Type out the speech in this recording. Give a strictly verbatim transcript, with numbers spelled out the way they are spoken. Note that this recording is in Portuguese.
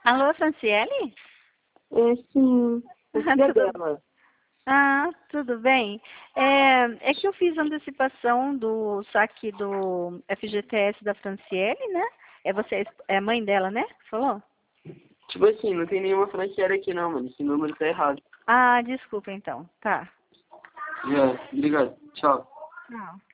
Alô, Franciele? É, sim, o filho é Tudo... dela. Ah, tudo bem. É, é que eu fiz antecipação do saque do F G T S da Franciele, né? É você, é a mãe dela, né? Falou? Tipo assim, não tem nenhuma franqueira aqui não, mano. Esse número tá errado. Ah, desculpa então. Tá. Já, obrigado. Tchau. Não.